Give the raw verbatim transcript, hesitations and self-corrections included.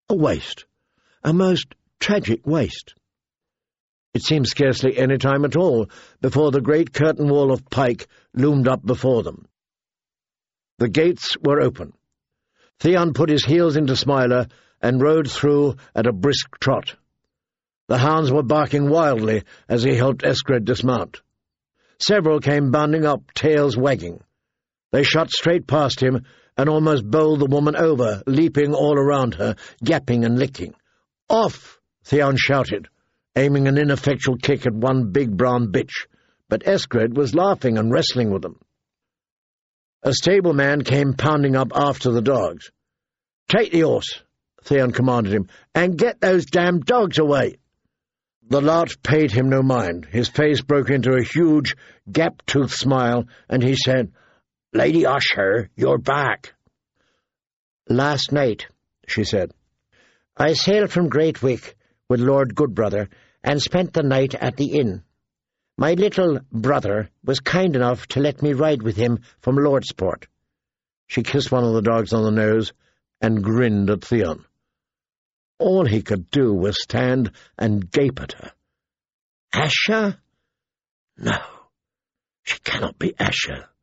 A waste, a most tragic waste. It seemed scarcely any time at all before the great curtain wall of pike loomed up before them. The gates were open. Theon put his heels into Smiler and rode through at a brisk trot. The hounds were barking wildly as he helped Escred dismount. Several came bounding up, tails wagging. They shot straight past him and almost bowled the woman over, leaping all around her, yapping and licking. "Off!" Theon shouted, aiming an ineffectual kick at one big brown bitch, but Escred was laughing and wrestling with them. A stableman came pounding up after the dogs. "Take the horse," Theon commanded him, "and get those damned dogs away." The lout paid him no mind. His face broke into a huge, gap-toothed smile, and he said, "Lady Usher, you're back." "Last night," she said. "I sailed from Great Wick with Lord Goodbrother and spent the night at the inn. My little brother was kind enough to let me ride with him from Lordsport." She kissed one of the dogs on the nose and grinned at Theon. All he could do was stand and gape at her. Asher? No, she cannot be Asher.